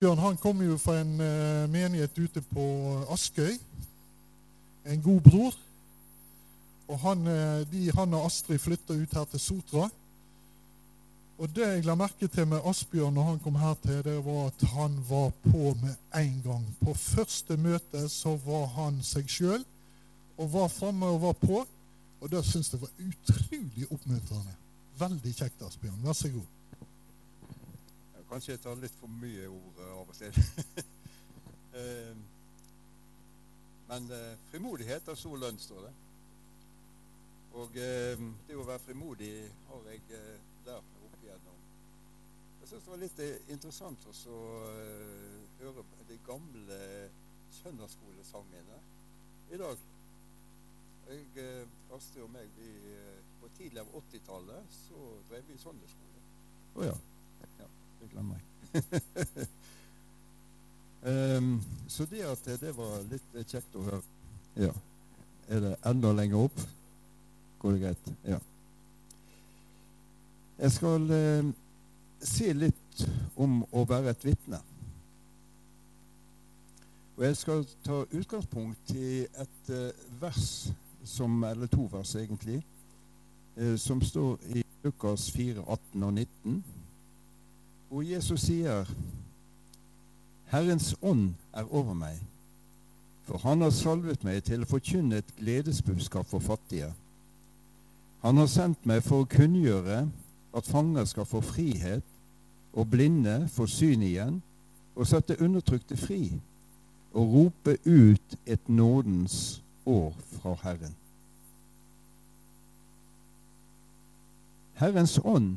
Bjørn, han kom jo fra en menighet ute på Askøy, en god bror. Og han og Astrid flyttet ut her til Sotra. Og det jeg la merke til med Asbjørn når han kom her til, det var at han var på med en gang. På første møte så var han seg selv, og var fremme og var på. Og det synes jeg var utrolig oppmuntrende. Veldig kjekt, Asbjørn. Vær så god. Kanskje jeg tar litt for mye ord av og til. Men frimodighet er så lønn, står det. Og det å være frimodig har jeg lært meg opp igjennom. Jeg synes det var litt interessant å høre de gamle søndagsskolesangene i dag. Astrid og meg, på tidlig av 80-tallet så drev vi søndagsskole. Åja. Det glemmer jeg. Så det at det var litt kjekt å høre. Ja. Er det enda lenger opp? Går det greit? Ja. Jeg skal si litt om å være et vitne. Og jeg skal ta utgangspunkt i et vers, eller to vers egentlig, som står i Lukas 4, 18 og 19. Og Jesus sier, Herrens ånd er over meg, for han har salvet meg til å forkynne et gledesbudskap for fattige. Han har sendt meg for å kunngjøre at fanger skal få frihet, og blinde få syn igjen, og sette undertrykte fri, og rope ut et nådens år fra Herren. Herrens ånd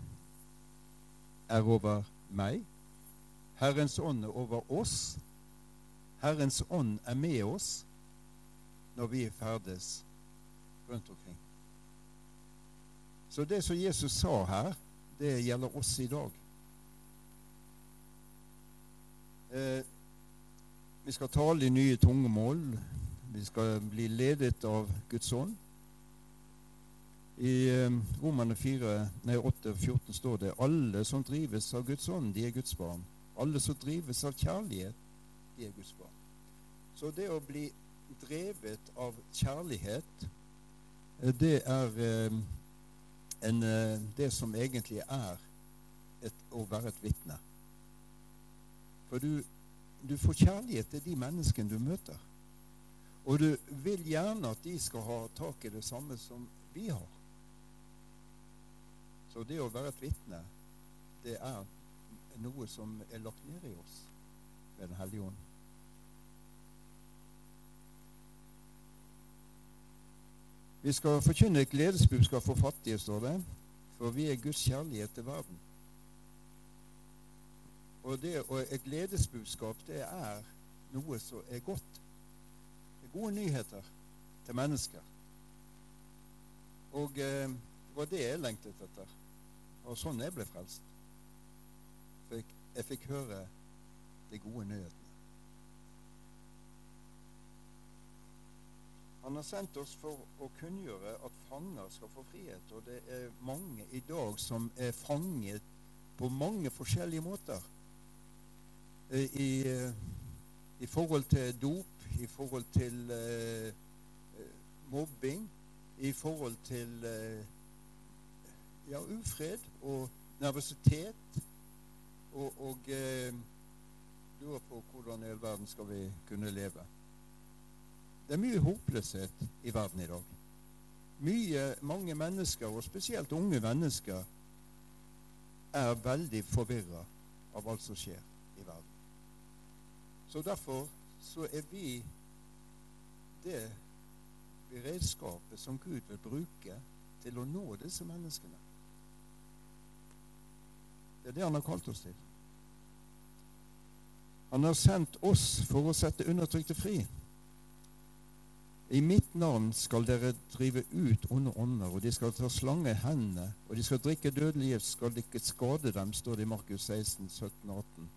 er over meg. Herrens ånd er over oss. Herrens ånd er med oss når vi ferdes rundt omkring. Så det som Jesus sa her, det gjelder oss i dag. Vi skal tale i nye tungemål. Vi skal bli ledet av Guds ånd. I Romerne 8:14 står det, alle som drives av Guds ånd, de er Guds barn. Alle som drives av kjærlighet, de er Guds barn. Så det å bli drevet av kjærlighet, det er det som egentlig er å være et vitne. For du får kjærlighet til de menneskene du møter. Og du vil gjerne at de skal ha tak i det samme som vi har. Så det å være et vitne, det er noe som er lagt ned i oss ved Den hellige ånd. Vi skal forkynne et gledesbudskap for fattige, står det, for vi er Guds kjærlighet til verden. Og et gledesbudskap, det er noe som er godt. Det er gode nyheter til mennesker. Og det var det jeg lengtet etter. Og sånn jeg ble frelst. For jeg fikk høre de gode nyhetene. Han har sendt oss for å kunngjøre at fanger skal få frihet, og det er mange i dag som er fanget på mange forskjellige måter. I forhold til dop, i forhold til mobbing, i forhold til ufred og nervøsitet, og lurer på hvordan i all verden skal vi kunne leve. Det er mye håpløshet i verden i dag. Mange mennesker, og spesielt unge mennesker, er veldig forvirret av alt som skjer i verden. Så derfor så er vi det redskapet som Gud vil bruke til å nå disse menneskene. Det er det han har kalt oss til. Han har sendt oss for å sette undertrykte fri. I mitt navn skal dere drive ut onde ånder, og de skal ta slange i hendene, og de skal drikke dødelig gift, skal de ikke skade dem, står det i Markus 16, 17, 18.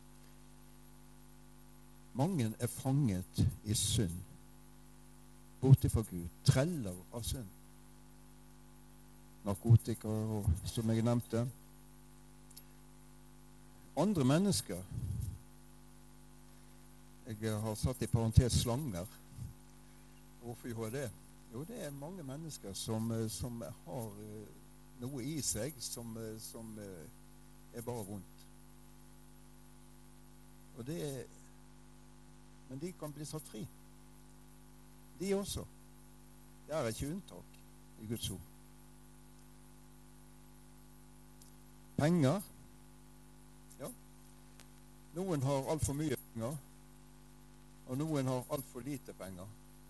Mange er fanget i synd, borte fra Gud, treller av synd. Narkotikere, som jeg nevnte. Andre mennesker Jeg har satt i parentes slanger. Hvorfor gjorde jeg det? Jo, det er mange mennesker som har noe i seg som er bare vondt. Men de kan bli satt fri. De også. Det er ikke unntak i Guds ord. Penger. Ja. Noen har alt for mye penger, og noen har alt for lite penger.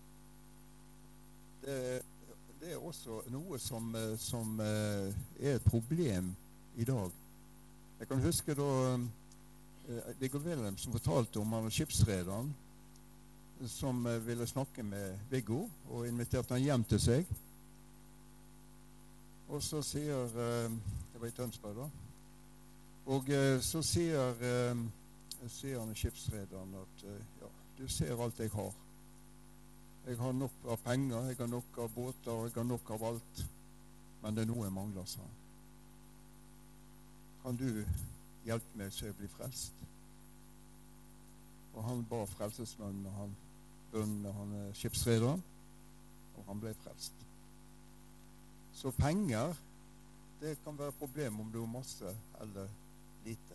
Det er også noe som er et problem i dag. Jeg kan huske da Viggo Wilhelm som fortalte om han skipsrederen som ville snakke med Viggo og inviterte han hjem til seg. Og så sier det var i Tønsberg da, og så sier han skipsrederen at ja, du ser alt jeg har. Jeg har nok av penger, jeg har nok av båter, jeg har nok av alt. Men det er noe jeg mangler, sa han. Kan du hjelpe meg så jeg blir frelst? Og han ba frelsesmannen, og han bønnet han skipsrederen, og han ble frelst. Så penger, det kan være et problem om du har masse eller lite.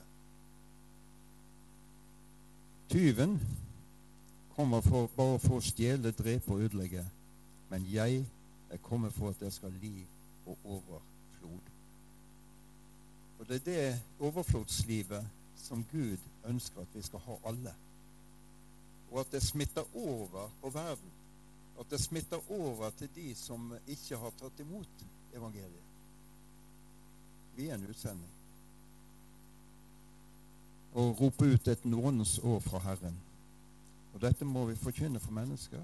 Tyven kommer bare for å stjele, drepe og ødelegge. Men jeg er kommet for at det skal liv og overflod. Og det er det overflodslivet som Gud ønsker at vi skal ha alle. Og at det smitter over på verden. At det smitter over til de som ikke har tatt imot evangeliet. Vi er en utsending. Og rope ut et nådens år fra Herren. Og dette må vi forkynne for mennesker.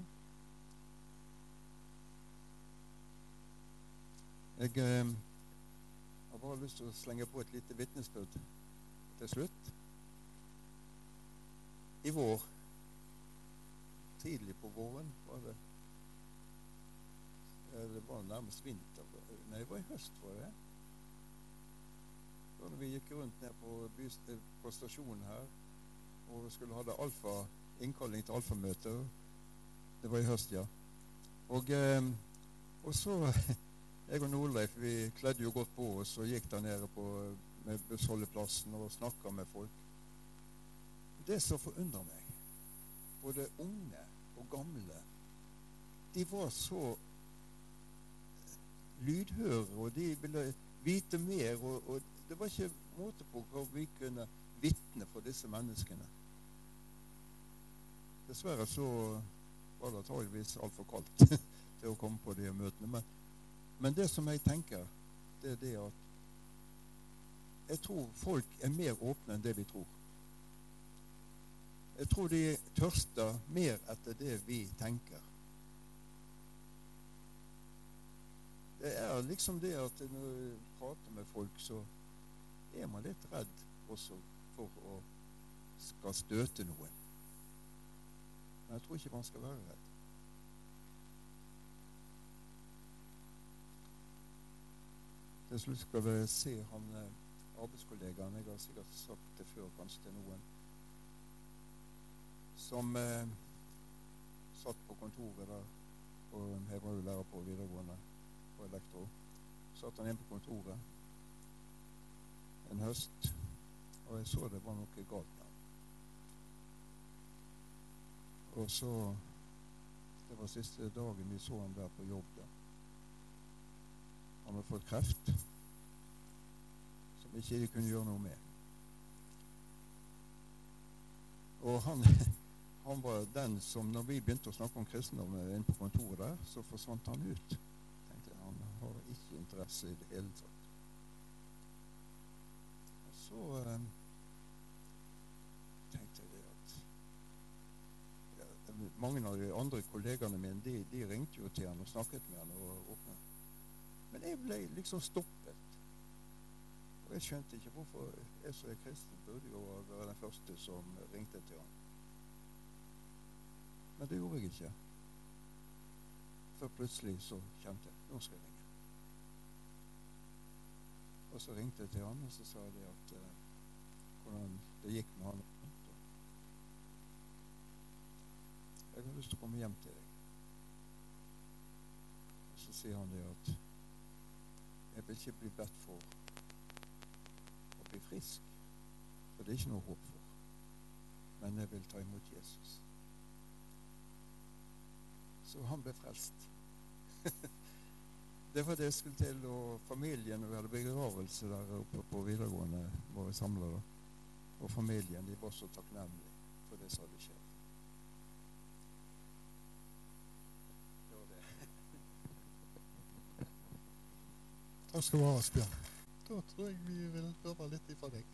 Jeg har bare lyst til å slenge på et lite vitnesbyrd til slutt. I vår, tidlig på våren, det var nærmest vinter. Nei, det var i høst, var det. Da vi gikk rundt ned på stasjonen her, og skulle ha det innkalling til alfamøte. Det var i høst, ja. Og så, jeg og Nordleif, vi kledde jo godt på oss, og gikk der nede med bussholdeplassen og snakket med folk. Det som forundrer meg, både unge og gamle, de var så lydhøre, og de ville vite mer, og det var ikke måte på hva vi kunne vitne for disse menneskene. Dessverre så var det antageligvis alt for kaldt til å komme på de møtene. Men det som jeg tenker, det er det at jeg tror folk er mer åpne enn det vi tror. Jeg tror de tørster mer etter det vi tenker. Det er liksom det at når vi prater med folk, så er man litt redd også for å skal støte noen. Men jeg tror ikke man skal være redd. Til slutt skal vi se han arbeidskollegaen, jeg har sikkert sagt det før kanskje til noen, som satt på kontoret der, og jeg var jo lærer på videregående på elektro. Satt han inn på kontoret en høst, og jeg så det var noe galt der. Og så, det var siste dagen vi så han der på jobb der. Han hadde fått kreft, som ikke de kunne gjøre noe med. Og han var den som, når vi begynte å snakke om kristendom inne på kontoret der, så forsvant han ut. Tenkte jeg, han har ikke interesse i det hele tatt. Og så tenkte jeg at mange av de andre kollegene mine, de ringte jo til han og snakket med han og åpnet. Men jeg ble liksom stoppet. Og jeg skjønte ikke hvorfor jeg som er kristen burde jo være den første som ringte til han. Men det gjorde jeg ikke. Før plutselig så kjente jeg, nå skal jeg ringe. Og så ringte jeg til han, og så sa jeg at hvordan det gikk med han. lyst til å komme hjem til deg. Og så sier han det at jeg vil ikke bli bedt for å bli frisk, for det er ikke noe håp for. Men jeg vil ta imot Jesus. Så han ble frelst. Det var det jeg skulle til, og familien, vi hadde begravelse der oppe på videregående, var vi samlet da. Og familien, de var så takknemlige for det som hadde skjedd. Det var det. Takk skal du ha, Asbjørn. Da tror jeg vi vil høre litt ifra deg.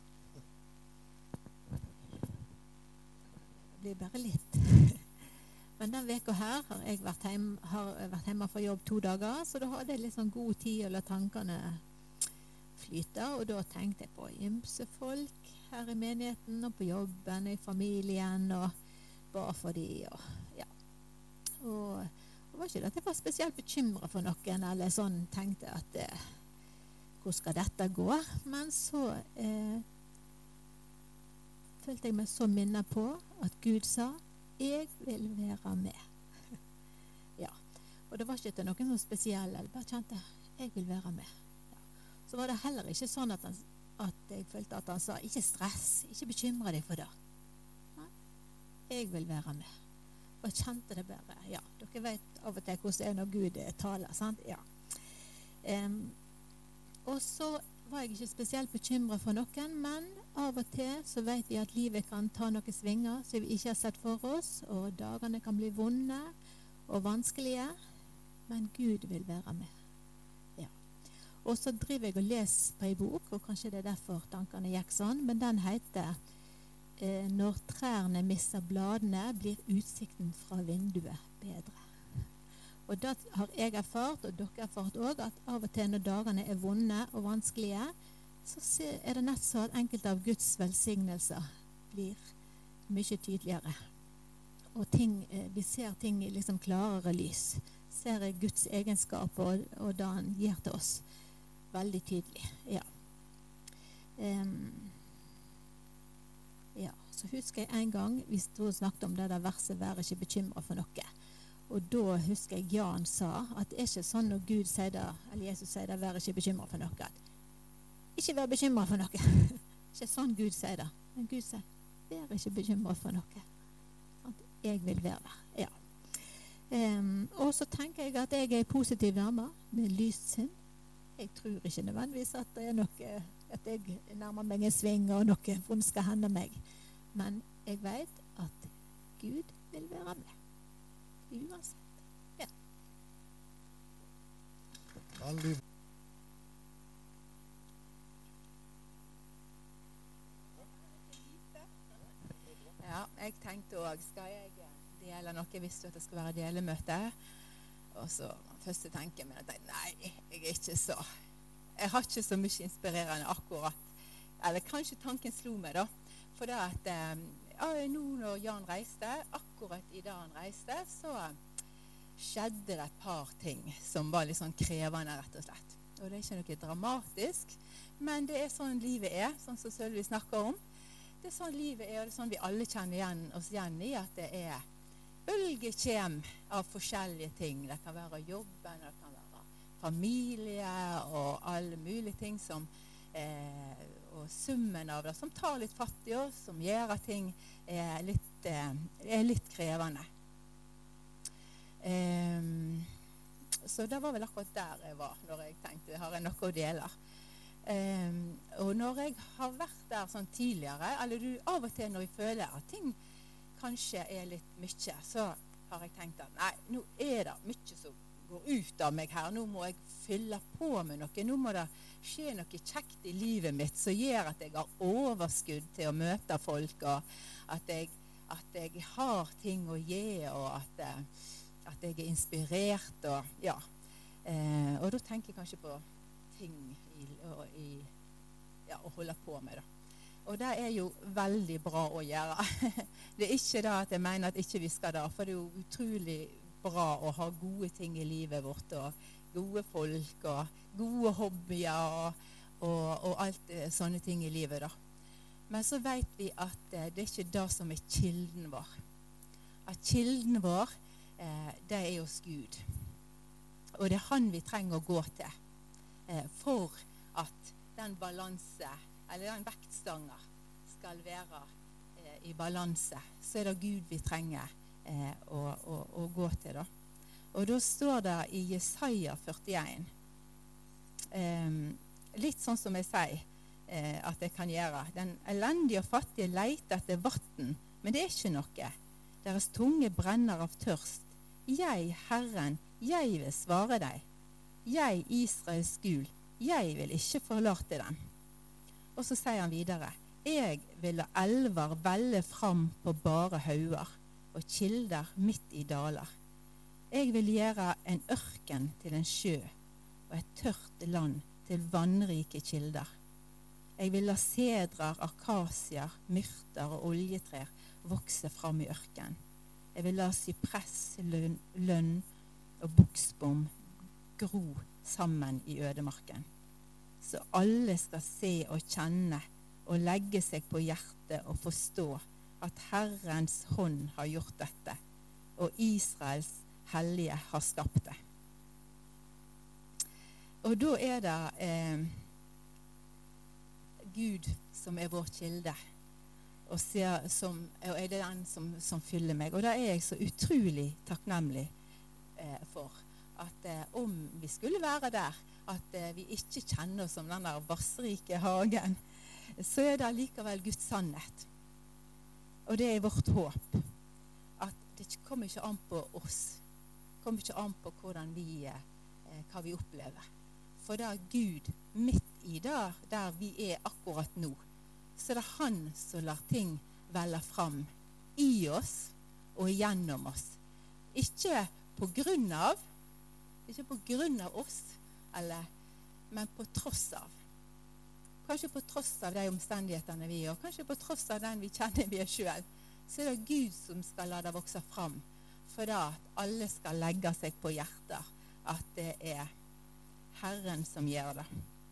Det blir bare litt. Men den veka her har jeg vært hjemme fra jobb 2 dager, så da hadde jeg litt sånn god tid å la tankene flyte, og da tenkte jeg på ymse folk her i menigheten, og på jobben, i familien, og bare for de, og ja. Og det var ikke at jeg var spesielt bekymret for noen, eller sånn tenkte at hvor skal dette gå? Men så følte jeg meg så minnet på at Gud sa, jeg vil være med. Ja, og det var ikke til noen sånn spesiell, jeg bare kjente, jeg vil være med. Ja. Så var det heller ikke sånn at jeg følte at han sa, ikke stress, ikke bekymre deg for det. Nei, jeg vil være med. Og jeg kjente det bare, ja, dere vet av og til hvordan det er når Gud taler, sant? Ja. Og så var jeg ikke spesielt bekymret for noen, men av og til så vet vi at livet kan ta noen svinger som vi ikke har sett for oss, og dagene kan bli vonde og vanskelige, men Gud vil være med. Ja. Og så driver jeg og leser på en bok, og kanskje det er derfor tankene gikk sånn, men den heter «Når trærne misser bladene, blir utsikten fra vinduet bedre». Og da har jeg erfart, og dere erfart også, at av og til når dagene er vonde og vanskelige, så er det nett så at enkelte av Guds velsignelser blir mye tydeligere. Og vi ser ting i liksom klarere lys. Ser Guds egenskaper og det han gir til oss veldig tydelig. Ja. Ja, så husker jeg en gang vi stod og snakket om det der verset, vær ikke bekymret for noe. Og da husker jeg Jan sa at det er ikke sånn når Gud sier det, eller Jesus sier det, vær ikke bekymret for noe. Ikke vær bekymret for noe. Ikke sånn Gud sier det. Men Gud sier, vær ikke bekymret for noe. Jeg vil være der. Ja. Og så tenker jeg at jeg er positiv dame med lyst sinn. Jeg tror ikke nødvendigvis at det er noe, at jeg nærmer meg en sving og noe vondt skal hende meg. Men jeg vet at Gud vil være med. Uansett. Ja. Veldig. Ja, jeg tenkte også, skal jeg dele noe? Jeg visste at det skulle være delemøte. Og så først tenker jeg meg at nei, jeg er ikke så, jeg har ikke så mye inspirerende akkurat. Eller kanskje tanken slo meg da. For det at nå når Jan reiste, akkurat i dag han reiste, så skjedde det et par ting som var litt sånn krevende, rett og slett. Og det er ikke noe dramatisk, men det er sånn livet er, sånn som Sølvi snakker om. Det er sånn livet er, og det er sånn vi alle kjenner oss igjen i, at det er bølgekjem av forskjellige ting. Det kan være jobben, det kan være familie og alle mulige ting som og summen av det, som tar litt fatt i oss, som gjør at ting er litt krevende. Så det var vel akkurat der jeg var, når jeg tenkte, har jeg noe å dele? Og når jeg har vært der sånn tidligere, eller av og til når jeg føler at ting kanskje er litt mye, så har jeg tenkt at nei, nå er det mye som går ut av meg her, nå må jeg fylle på med noe, nå må det skje noe kjekt i livet mitt som gjør at jeg har overskudd til å møte folk, og at jeg har ting å gi, og at jeg er inspirert, og ja. Og da tenker jeg kanskje på ting å holde på med da. Og det er jo veldig bra å gjøre. Det er ikke det at jeg mener at ikke vi skal da, for det er jo utrolig bra å ha gode ting i livet vårt, og gode folk, og gode hobbyer, og alt sånne ting i livet da. Men så vet vi at det er ikke det som er kilden vår. at kilden vår, det er hos Gud. Og det er han vi trenger å gå til for at den balanse, eller den vektstanger, skal være i balanse. Så er det Gud vi trenger å gå til da. Og da står det i Jesaja 41, litt sånn som jeg sier at jeg kan gjøre. Den elendige og fattige leter etter vatten, men det er ikke noe. Deres tunge brenner av tørst. Jeg, Herren, jeg vil svare deg. Jeg, Israels Gud, jeg vil ikke forlate dem. Og så sier han videre, jeg vil la elver velle fram på bare hauger, og kilder midt i daler. Jeg vil gjøre en ørken til en sjø, og et tørt land til vannrike kilder. Jeg vil la sedrer, akasier, myrter og oljetrær vokse fram i ørken. Jeg vil la cypress, lønn og buksbom gro sammen i ødemarken. Så alle skal se og kjenne og legge seg på hjertet og forstå at Herrens hånd har gjort dette, og Israels hellige har skapt det. Og da er det Gud som er vår kilde, og er det den som fyller meg. Og da er jeg så utrolig takknemlig for at om vi skulle være der, at vi ikke kjenner oss som den der vassrike hagen, så er det likevel Guds sannhet. Og det er vårt håp. At det kommer ikke an på oss. Det kommer ikke an på hvordan hva vi opplever. For det er Gud midt i der vi er akkurat nå. Så det er han som lar ting velle fram i oss og gjennom oss. Ikke på grunn av oss, men på tross av. Kanskje på tross av de omstendighetene vi er, og kanskje på tross av den vi kjenner vi er selv, så er det Gud som skal la det vokse fram, for da at alle skal legge seg på hjertet, at det er Herren som gjør det.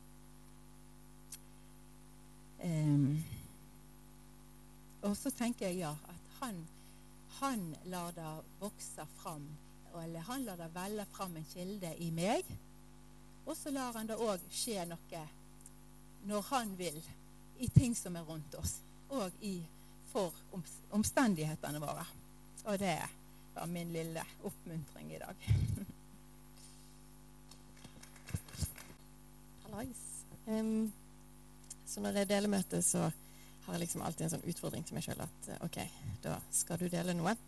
Og så tenker jeg at han lar det vokse fram, eller han lar det velle fram en kilde i meg, og så lar han det også skje noe når han vil, i ting som er rundt oss, og for omstendighetene våre. Og det var min lille oppmuntring i dag. Hallais. Så når jeg deler møte, så har jeg liksom alltid en sånn utfordring til meg selv, at ok, da skal du dele noe.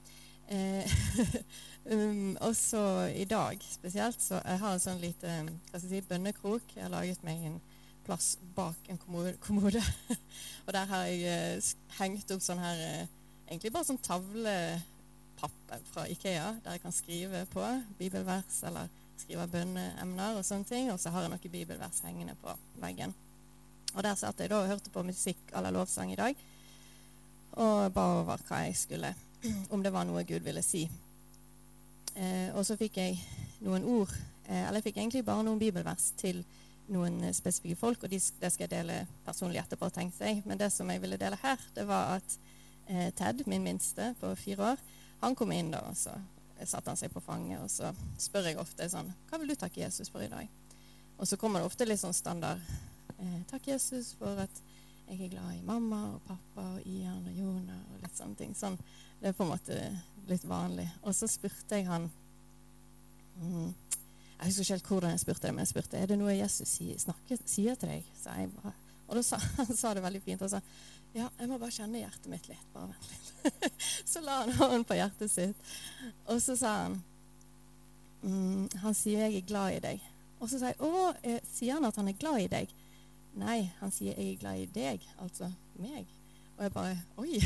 Og så i dag spesielt, så jeg har en sånn lite, bønnekrok. Jeg har laget meg en plass bak en kommode. Og der har jeg hengt opp sånn her, egentlig bare sånn tavlepapper fra IKEA, der jeg kan skrive på bibelvers, eller skrive bønneemner og sånne ting, og så har jeg noen bibelvers hengende på veggen. Og der satt jeg da og hørte på musikk eller lovsang i dag, og ba over hva jeg skulle, om det var noe Gud ville si. Og så fikk jeg noen ord, eller jeg fikk egentlig bare noen bibelvers til noen spesifikke folk, og det skal jeg dele personlig etterpå, tenkte jeg. Men det som jeg ville dele her, det var at Ted, min minste på 4 år, han kom inn da, og så satte han seg på fanget, og så spør jeg ofte sånn, hva vil du takke Jesus for i dag? Og så kommer det ofte litt sånn standard, takk Jesus for at jeg er glad i mamma og pappa og Ian og Jonah og litt sånne ting. Sånn, det er på en måte litt vanlig. Og så spurte jeg han, jeg husker ikke helt hvordan jeg spurte det, men jeg spurte, er det noe Jesus sier til deg? Så jeg bare, og da han sa det veldig fint, og sa, ja, jeg må bare kjenne hjertet mitt litt, bare vent litt. Så la han hånden på hjertet sitt, og så sa han, han sier jeg er glad i deg. Og så sa jeg, sier han at han er glad i deg? Nei, han sier jeg er glad i deg, altså meg. Og jeg bare, oi.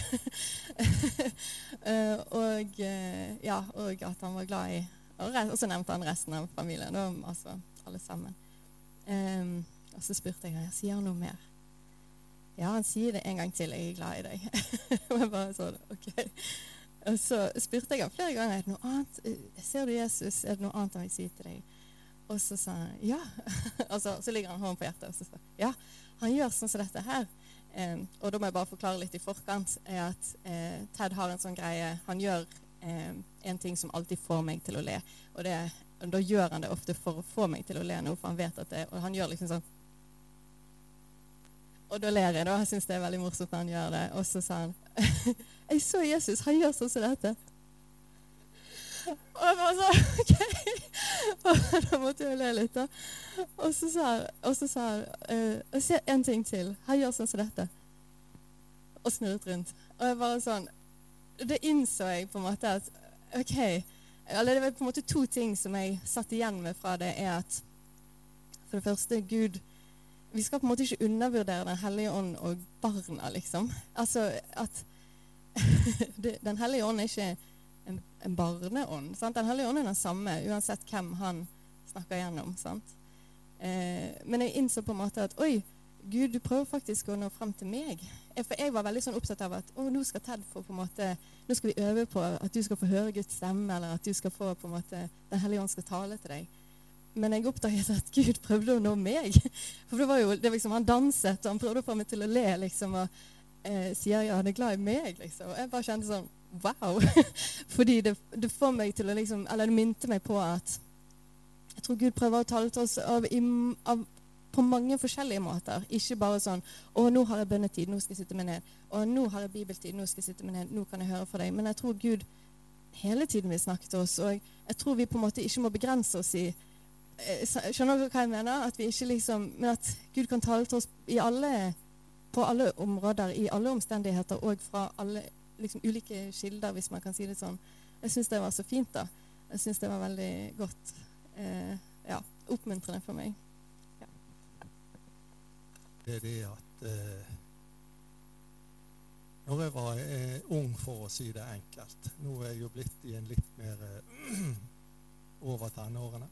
og at han var glad i, og så nevnte han resten av familien, altså alle sammen. Og så spurte jeg, sier han noe mer? Ja, han sier det en gang til, jeg er glad i deg. Og jeg bare så det, ok. Og så spurte jeg ham flere ganger, er det noe annet? Ser du Jesus, er det noe annet han vil si til deg? Og så sa han, ja. Og så ligger han hånden på hjertet, og så sa han, ja, han gjør sånn som dette her. Og da må jeg bare forklare litt i forkant, er at Ted har en sånn greie, han gjør en ting som alltid får meg til å le. Og da gjør han det ofte for å få meg til å le nå, for han vet at det, og han gjør liksom sånn. Og da ler jeg da, jeg synes det veldig morsomt når han gjør det. Og så sa han, jeg så Jesus, han gjør sånn som dette. Og jeg bare så, ok. Og da måtte jeg le litt da. Og så sa han, jeg ser en ting til, han gjør sånn som dette. Og snurret rundt. Og jeg bare sånn, det innså jeg på en måte at, ok, eller det var på en måte 2 ting som jeg satt igjen med fra det, at for det første, Gud, vi skal på en måte ikke undervurdere den hellige ånd og barna, liksom. Altså, at den hellige ånd ikke en barneånd, sant? Den hellige ånd den samme, uansett hvem han snakker gjennom, sant? Men jeg innså på en måte at, oi, Gud, du prøver faktisk å nå frem til meg. For jeg var veldig sånn opptatt av at, nå skal Ted få på en måte, nå skal vi øve på at du skal få høre Guds stemme, eller at du skal få på en måte, den hellige ånd skal tale til deg. Men jeg oppdaget at Gud prøvde å nå meg. For det var jo, liksom, han danset, og han prøvde å få meg til å le, liksom, og sier, ja, han er glad i meg, liksom. Og jeg bare kjente sånn, wow. Fordi det får meg til å, liksom, eller det minte meg på at jeg tror Gud prøver å tale til oss på mange forskjellige måter. Ikke bare sånn, nå har jeg bønnetid, nå skal jeg sitte meg ned. Og nå har jeg bibeltid, nå skal jeg sitte meg ned, nå kan jeg høre for deg. Men jeg tror Gud hele tiden vil snakke til oss, og jeg tror vi på en måte ikke må begrense oss i, skjønner dere hva jeg mener? At vi ikke liksom, men at Gud kan tale til oss på alle områder, i alle omstendigheter, og fra alle liksom, ulike kilder, hvis man kan si det sånn. Jeg synes det var så fint da. Jeg synes det var veldig godt, oppmuntrende for meg. Ja. Det det at når jeg var ung, for å si det enkelt, nå er jeg jo blitt i en litt mer over tenårene,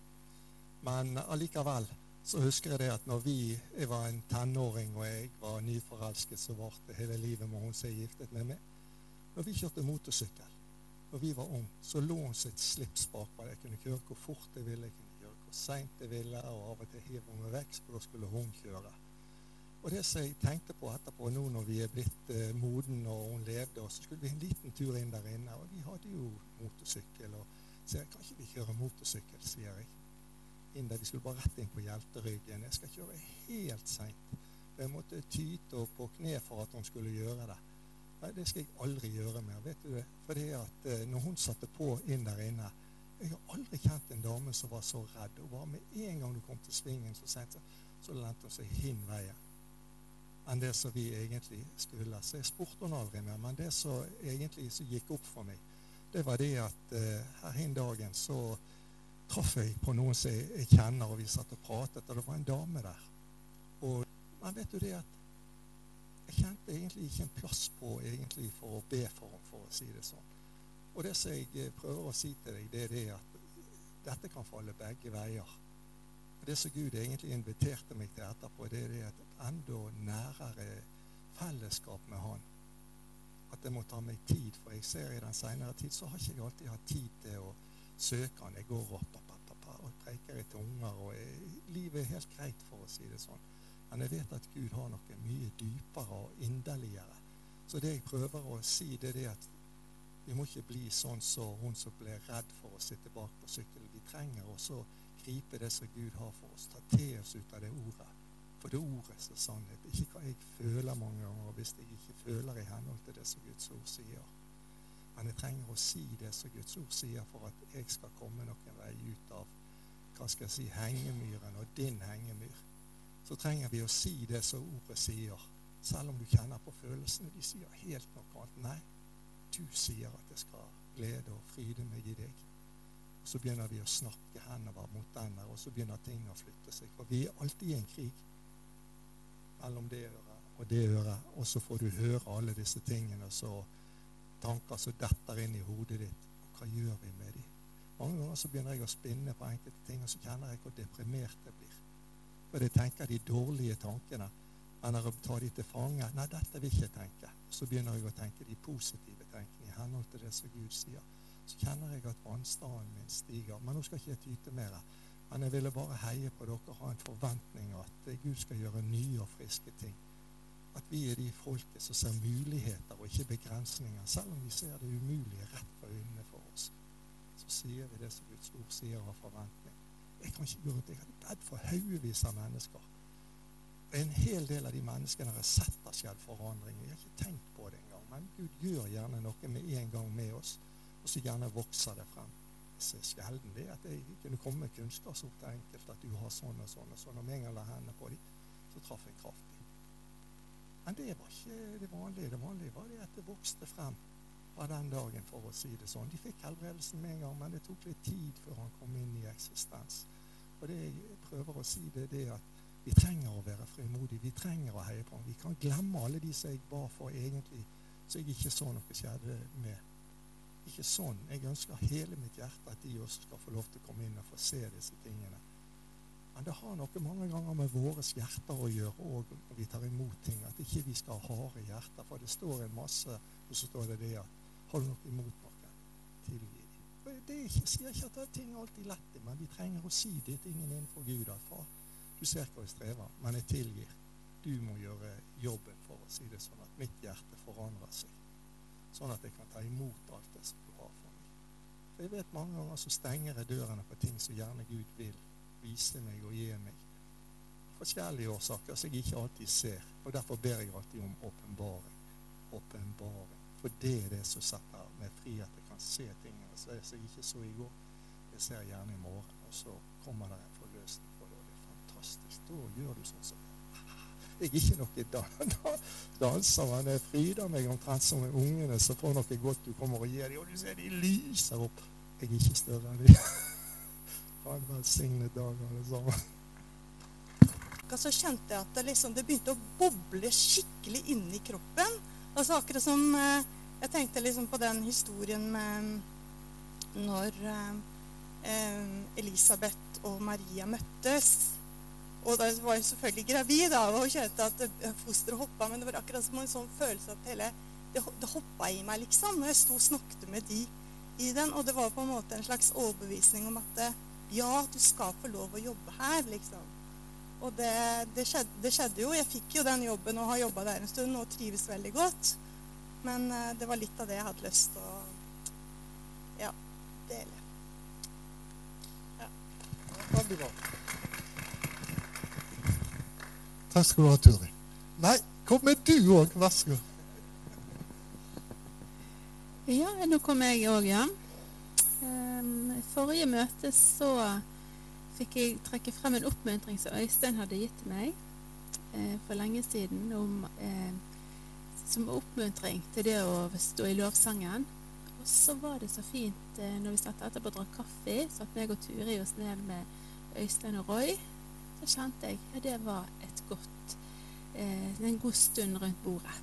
men allikevel så husker jeg det at når jeg var en tenåring og jeg var nyforelsket, så var det hele livet med hun som jeg giftet meg med. Når vi kjørte motorsykkel, når vi var ung, så lå hun sitt slips bak hva jeg kunne kjøre hvor fort jeg ville, jeg kunne kjøre hvor sent jeg ville, og av og til hive hun meg vekk, for da skulle hun kjøre. Og det som jeg tenkte på etterpå, nå når vi er blitt moden og hun levde, og så skulle vi en liten tur inn der inne, og vi hadde jo motorsykkel, og så jeg, kan ikke vi kjøre motorsykkel, sier jeg. Inn der vi skulle bare rett inn på hjelteryggen. Jeg skal kjøre helt sent. Jeg måtte tyte på kne for at hun skulle gjøre det. Nei, det skal jeg aldri gjøre mer, vet du det? For det at når hun satte på inn der inne, jeg har aldri kjent en dame som var så redd, og bare med en gang du kom til svingen så sent, så lente hun seg hin veien enn det som vi egentlig skulle. Så jeg spurte hun aldri mer, men det som egentlig så gikk opp for meg, det var det at her en dagen så traff jeg på noen som jeg kjenner, og vi satt og pratet, og det var en dame der. Men vet du det at jeg kjente egentlig ikke en plass på egentlig for å be for henne, for å si det sånn. Og det som jeg prøver å si til deg, det er det at dette kan falle begge veier. Og det som Gud egentlig inviterte meg til etterpå, det er det at et enda nærere fellesskap med han. At det må ta meg tid, for jeg ser i den senere tid, så har ikke jeg alltid hatt tid til å søke han. Jeg går opp og preker i tunger, og livet er helt greit, for å si det sånn. Men jeg vet at Gud har noe mye dypere og inderligere. Så det jeg prøver å si, det er det at vi må ikke bli sånn som hun som ble redd for å sitte bak på sykkelen. Vi trenger også gripe det som Gud har for oss. Ta til oss ut av det ordet. For det ordet er sannhet. Ikke hva jeg føler mange ganger, hvis jeg ikke føler i henhold til det som Guds ord sier. Men jeg trenger å si det som Guds ord sier, for at jeg skal komme noen vei ut av, hva skal jeg si, hengemyren og din hengemyr. Så trenger vi å si det som ordet sier, selv om du kjenner på følelsene. De sier helt noe annet. Nei, du sier at jeg skal glede og fryde meg i deg. Og så begynner vi å snakke henover mot denne, og så begynner ting å flytte seg. For vi er alltid i en krig mellom det øret og det øret, og så får du høre alle disse tingene, så tanker som detter inn i hodet ditt. Og hva gjør vi med dem? Mange ganger så begynner jeg å spinne på enkelte ting, og så kjenner jeg hvor deprimert det blir. For jeg tenker de dårlige tankene, men når jeg tar de til fange, nei, dette vil ikke jeg tenke. Så begynner jeg å tenke de positive tankene i henhold til det som Gud sier. Så kjenner jeg at vannstanden min stiger. Men nå skal ikke jeg tyte mer. Men jeg ville bare heie på dere og ha en forventning at Gud skal gjøre nye og friske ting. At vi de folket som ser muligheter og ikke begrensninger. Selv om vi ser det umulige rett for øynene for oss, så sier vi det som Guds ord sier av forventning. Jeg kan ikke gå rundt, jeg er redd for haugevis av mennesker. En hel del av de menneskene har sett det skjedd forandring. Vi har ikke tenkt på det engang, men Gud gjør gjerne noe med en gang med oss, og så gjerne vokser det frem. Jeg ser sjelden det at jeg kunne komme med kunnskapsord til enkelt, at du har sånn og sånn og sånn, og med en gang la hendene på dem, så traff jeg kraftig. Men det var ikke det vanlige. Det vanlige var det at det vokste frem fra den dagen, for å si det sånn. De fikk helbredelsen med en gang, men det tok litt tid før han kom inn i eksistens. Og det jeg prøver å si, det er det at vi trenger å være frimodige. Vi trenger å heie på ham. Vi kan glemme alle de som jeg ba for egentlig, så jeg ikke så noe skjedde med. Ikke sånn. Jeg ønsker hele mitt hjerte at de også skal få lov til å komme inn og få se disse tingene. Men det har noe mange ganger med våre hjerter å gjøre, og når vi tar imot ting, at ikke vi skal ha harde hjerter. For det står en masse, og så står det det at har du noe imot noe, tilgi dem. Det sier ikke at ting er alltid lett, men vi trenger å si det til ingen innenfor Gud. At far, du ser hva jeg strever, men jeg tilgir. Du må gjøre jobben, for å si det sånn, at mitt hjerte forandrer seg. Sånn at jeg kan ta imot alt det som du har for meg. For jeg vet mange ganger så stenger jeg dørene på ting som gjerne Gud vil vise meg og gi meg. Forskjellige årsaker som jeg ikke alltid ser. Og derfor ber jeg alltid om åpenbaring. Åpenbaring. For det er det som setter meg fri, at jeg kan se tingene. Så jeg ikke så i går, det ser jeg gjerne i morgen. Og så kommer det en forløsning for det, og det er fantastisk. Da gjør du sånn som jeg er ikke noe danser, men jeg fryder meg omtrent som med ungene, så får noe godt du kommer og gir dem, og du ser de lyser opp. Jeg er ikke større enn de. Ha en velsignet dag, alle sammen. Så kjente jeg at det begynte å boble skikkelig inni kroppen. Altså akkurat som jeg tenkte liksom på den historien med når Elisabeth og Maria møttes. Og da var jeg selvfølgelig gravid da, og kjente at fosteret hoppet, men det var akkurat som en sånn følelse at det hoppet i meg liksom, når jeg stod og snakket med de i den, og det var på en måte en slags overbevisning om at ja, du skal få lov å jobbe her, liksom. Og det skjedde jo, jeg fikk jo den jobben og har jobbet der en stund og trives veldig godt, men det var litt av det jeg hadde lyst til å dele. Ja. Veldig bra. Takk skal du ha, Turi. Nei, kom med du også, vær så god. Ja, nå kommer jeg også, ja. I forrige møte så fikk jeg trekke frem en oppmuntring som Øystein hadde gitt meg for lenge siden som oppmuntring til det å stå i lovsangen. Og så var det så fint når vi satt etterpå og drakk kaffe, satt meg og Turi oss ned med Øystein og Roy, så kjente jeg at det var en god stund rundt bordet.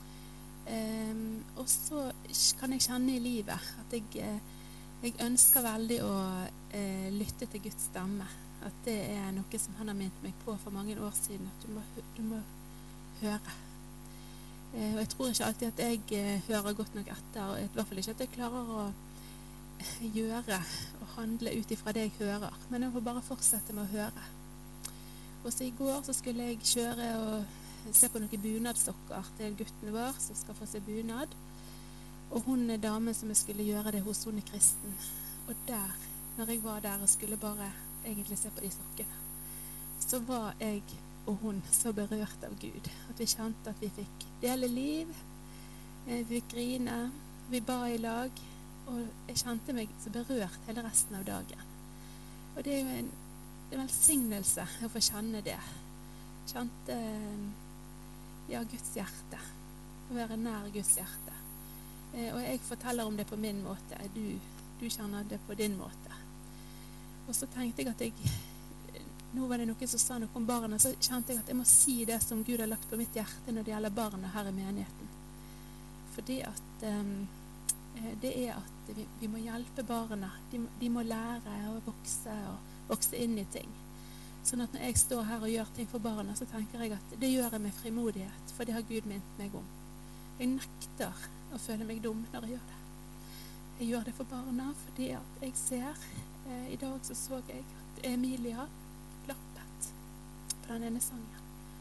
Og så kan jeg kjenne i livet at jeg ønsker veldig å lytte til Guds stemme. At det er noe som han har minnet meg på for mange år siden, at du må høre. Og jeg tror ikke alltid at jeg hører godt nok etter, og i hvert fall ikke at jeg klarer å gjøre og handle ut ifra det jeg hører. Men jeg får bare fortsette med å høre. Og så i går så skulle jeg kjøre og se på noen bunadsokker til gutten vår som skal få se bunad. Og hun er dame som jeg skulle gjøre det hos, hun er kristen. Og der, når jeg var der og skulle bare egentlig se på de sokkene, så var jeg og hun så berørt av Gud. At vi kjente at vi fikk dele liv, vi fikk grine, vi ba i lag, og jeg kjente meg så berørt hele resten av dagen. Og det er jo en velsignelse å få kjenne det. Kjente Guds hjerte. Å være nær Guds hjerte. Og jeg forteller om det på min måte. Du kjenner det på din måte. Og så tenkte jeg at nå var det noen som sa noe om barna, så kjente jeg at jeg må si det som Gud har lagt på mitt hjerte når det gjelder barna her i menigheten. Fordi at det er at vi må hjelpe barna. De må lære å vokse inn i ting. Sånn at når jeg står her og gjør ting for barna, så tenker jeg at det gjør jeg med frimodighet, for det har Gud minnet meg om. Jeg nekter å føle meg dum når jeg gjør det. Jeg gjør det for barna fordi at jeg ser, i dag så jeg at Emilia klappet på den ene sangen.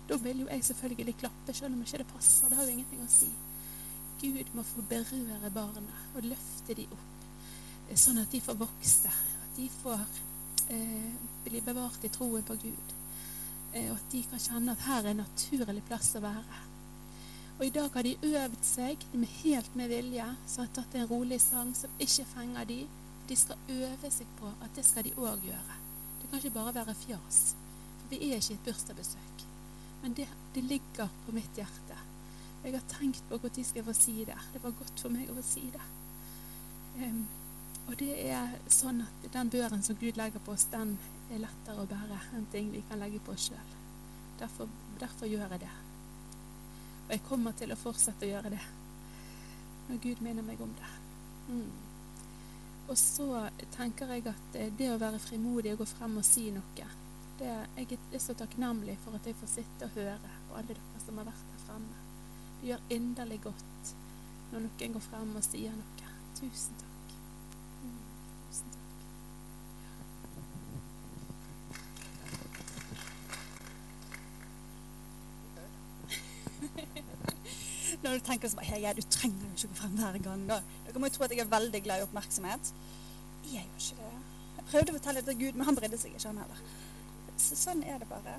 da vil jo jeg selvfølgelig klappe selv om ikke det passer. Det har jo ingenting å si. Gud må få berøre barna og løfte de opp, sånn at de får vokse, at de får bli bevart i troen på Gud, og at de kan kjenne at her er en naturlig plass å være. Og i dag har de øvd seg med helt med vilje, så har tatt en rolig sang som ikke fenger de. De skal øve seg på at det skal de også gjøre. Det kan ikke bare være fjas, for vi er ikke et bursdagsbesøk. Men det ligger på mitt hjerte. Jeg har tenkt på hvor de skal få si det. Det var godt for meg å få si det. Og det er sånn at den børen som Gud legger på oss, den er lettere å bære enn ting vi kan legge på oss selv. Derfor gjør jeg det. Og jeg kommer til å fortsette å gjøre det når Gud minner meg om det. Og så tenker jeg at det å være frimodig og gå frem og si noe, jeg er så takknemlig for at jeg får sitte og høre på alle dere som har vært her fremme. Det gjør inderlig godt når noen går frem og sier noe. Tusen takk. Tusen takk. Når du tenker sånn, hey, du trenger jo ikke gå frem hver gang da. Dere må jo tro at jeg er veldig glad i oppmerksomhet. Jeg gjør ikke det. Jeg prøvde å fortelle det til Gud, men han brydde seg ikke, han heller. Så sånn er det bare.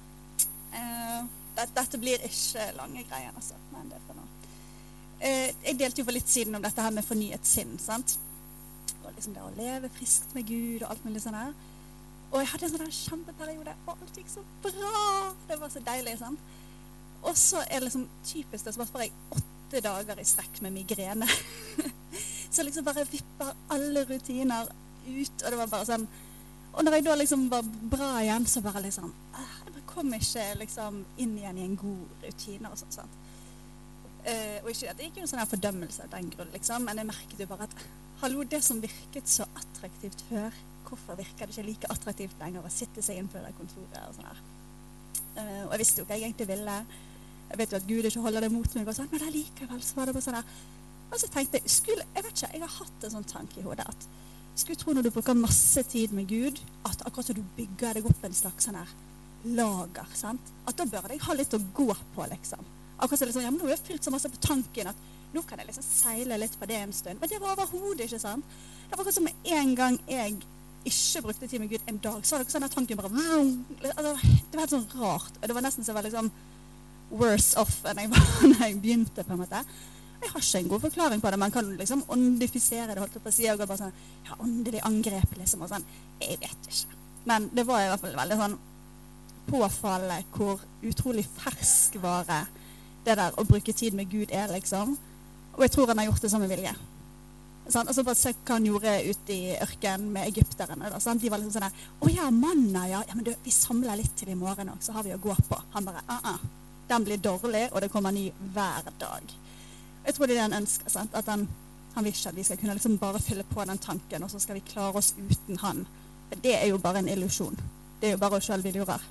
Dette blir ikke lange greier, altså. Men det er for nå. Jeg delte jo for litt siden om dette her med fornyet sinn, sant? Og liksom det å leve friskt med Gud og alt mulig sånn her. Og jeg hadde en sånn her kjempeperiode, og alt gikk så bra. Det var så deilig, sant? Og så er det liksom typisk det, så bare får jeg 8 dager i strekk med migrene. Så liksom bare vipper alle rutiner ut, og det var bare sånn. Og når jeg da liksom var bra igjen, så bare liksom, jeg bare kom ikke liksom inn igjen i en god rutine og sånt, sant. Og ikke at det gikk jo en sånn her fordømmelse av den grunn, liksom, men jeg merket jo bare at, hallo, det som virket så attraktivt før, hvorfor virker det ikke like attraktivt lenger å sitte seg inn på det kontoret og sånn her. Og jeg visste jo hva jeg egentlig ville. Jeg vet jo at Gud ikke holder det mot meg og sånn, men likevel så var det bare sånn her. Og så tenkte jeg, jeg vet ikke, jeg har hatt en sånn tanke i hodet at skulle tro når du bruker masse tid med Gud, at akkurat så du bygger deg opp en slags sånn her lager, sant? At da bør jeg ha litt å gå på, liksom. Akkurat så liksom, ja, men nå har jeg fylt så masse på tanken at nå kan jeg liksom seile litt på det en stund. Men det var overhodet ikke sant. Det var akkurat som en gang jeg ikke brukte tid med Gud en dag, så var det ikke sånn at tanken bare, altså, det var helt sånn rart, og det var nesten så veldig liksom worse off enn når jeg begynte på en måte. Jeg har ikke en god forklaring på det, man kan liksom åndifisere det, holdt jeg på å si, og bare sånn, ja, åndelig angrep liksom, og sånn, jeg vet ikke. Men det var i hvert fall veldig sånn påfallende hvor utrolig ferskvare det der å bruke tid med Gud er, liksom. Og jeg tror han har gjort det som med vilje. Sånn, altså bare se hva han gjorde ute i ørken med egypterne. Da, sånn. De var liksom sånn der, å ja, manna, ja, men du, vi samler litt til i morgen også, så har vi å gå på. Han bare, den blir dårlig, og det kommer ny hver dag. Jeg tror det er det han ønsker, sant? At han vil ikke at vi skal kunne liksom bare fylle på den tanken, og så skal vi klare oss uten han. For det er jo bare en illusjon. Det er jo bare oss selv vi lurer.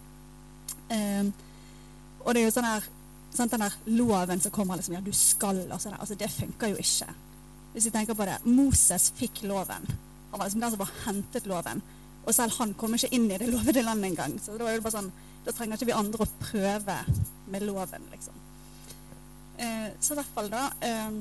Og det er jo sånn her, sant, den her loven som kommer liksom, ja, du skal, og sånn her, altså det funker jo ikke. Hvis vi tenker på det, Moses fikk loven. Han var liksom den som bare hentet loven. Og selv han kom ikke inn i det lovede landet en gang. Så det var jo bare sånn, da trenger ikke vi andre å prøve med loven, liksom. Så i hvert fall da,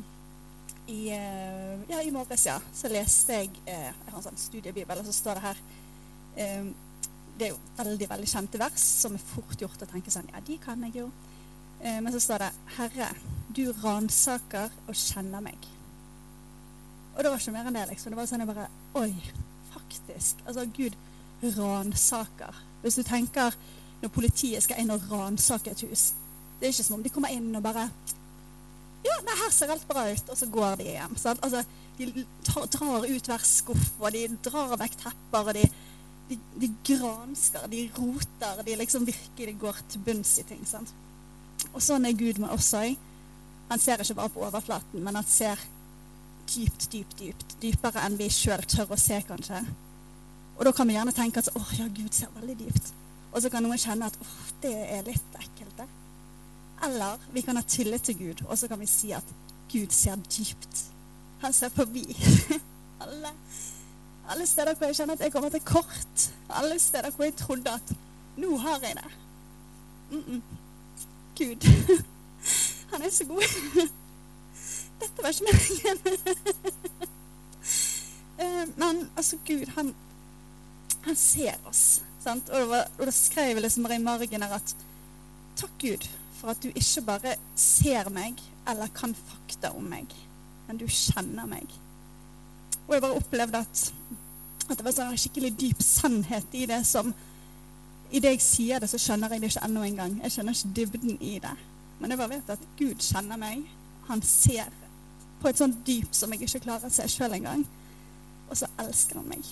i morges, ja, så leste jeg har en sånn studiebibel, og så står det her, det er jo veldig, veldig kjente vers, som er fort gjort å tenke sånn, ja, de kan jeg jo. Men så står det, Herre, du ransaker og kjenner meg. Og det var ikke mer enn det, liksom. Det var sånn jeg bare, oi, faktisk. Altså, Gud ransaker. Hvis du tenker, når politiet skal inn og ransake et hus, det er ikke som om de kommer inn og bare, ja, nei, her ser alt bra ut, og så går de hjem. Sant? Altså, de drar ut hver skuff, og de drar vekk tepper, og de gransker, de roter, de liksom virkelig går til bunns i ting. Sant? Og sånn er Gud med oss også. Han ser ikke bare på overflaten, men han ser dypt, dypere enn vi selv tør å se, kanskje. Og da kan vi gjerne tenke at, ja, Gud ser veldig dypt. Og så kan noen kjenne at, det er litt ekkelt det. Eller vi kan ha tillit til Gud, og så kan vi si at Gud ser dypt. Han ser forbi. Alle steder hvor jeg kjenner at jeg kommer til kort. Alle steder hvor jeg trodde at nå har jeg det. Gud. Han så god. Dette var ikke meningen. Men altså Gud, han ser oss. Sant? Og da skrev jeg liksom bare i margen her at takk Gud for at du ikke bare ser meg eller kan fakta om meg, men du kjenner meg. Og jeg bare opplevde at det var sånn en skikkelig dyp sannhet i det som i det jeg sier det, så skjønner jeg det ikke enda en gang. Jeg skjønner ikke dybden i det. Men jeg bare vet at Gud kjenner meg. Han ser på et sånt dyp som jeg ikke klarer å se selv en gang. Og så elsker han meg.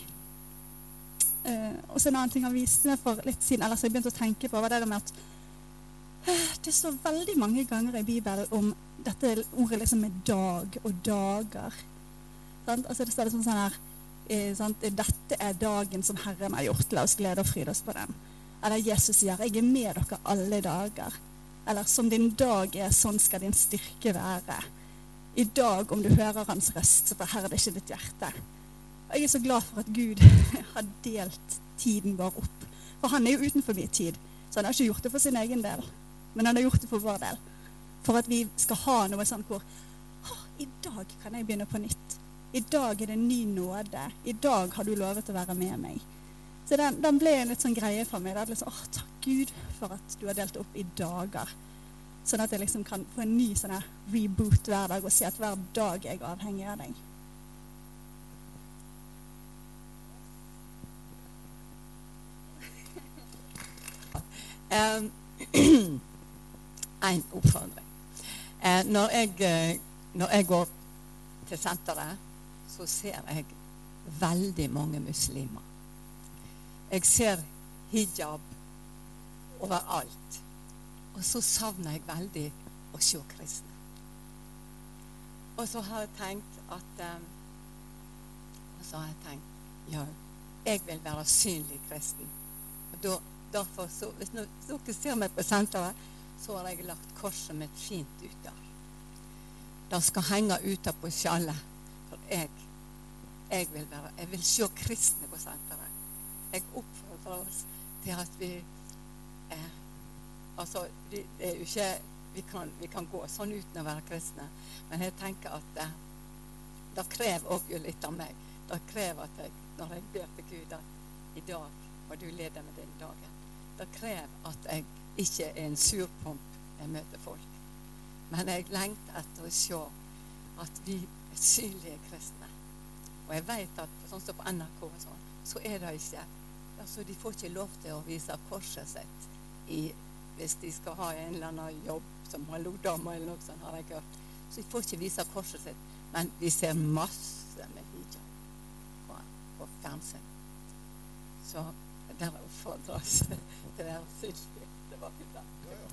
Og så en annen ting han viste meg for litt siden, eller så jeg begynte å tenke på, var det med at det står veldig mange ganger i Bibelen om dette ordet liksom med dag og dager. Sant? Altså det står det sånn her, sant? Dette dagen som Herren har gjort, la oss glede og fryde oss på den. Eller Jesus sier, jeg med dere alle dager. Eller som din dag sånn skal din styrke være. I dag, om du hører hans røst, så forherder det ikke ditt hjerte. Og jeg så glad for at Gud har delt tiden vår opp. For han jo utenfor min tid, så han har ikke gjort det for sin egen del. Men han har gjort det for vår del. For at vi skal ha noe sånn hvor, i dag kan jeg begynne på nytt. I dag det en ny nåde. I dag har du lovet å være med meg. Så den ble en litt sånn greie for meg. Det liksom, takk Gud for at du har delt opp i dager. Sånn at jeg liksom kan få en ny sånn reboot hver dag og si at hver dag jeg er avhengig av deg. En oppfordring. Når jeg går til senteret, så ser jeg veldig mange muslimer. Jeg ser hijab overalt. Og så savner jeg veldig å se kristne. Og så har jeg tenkt ja, jeg vil være synlig kristen. Og derfor, så, hvis dere ser meg på senteret, så har jeg lagt korset mitt fint ut der. Det skal henge ute på skjallet. For jeg vil se kristne på senteret. Jeg oppfordrer oss til at vi vi kan gå sånn uten å være kristne, men jeg tenker at det krever også litt av meg. Det krever at når jeg ber til Gud at i dag må du lede med den dagen. Det krever at jeg ikke en surpomp jeg møter folk, men jeg lengter etter å se at vi synlige kristne. Og jeg vet at sånn som på NRK og sånn, så det ikke altså de får ikke lov til å vise korset sitt hvis de skal ha en eller annen jobb som hallo-dame eller noe sånt, har jeg hørt. Så de får ikke vise korset sitt, men vi ser masse med hijab på fjernsyn. Så der oppfordrer oss til å være synlige. Det var fint da.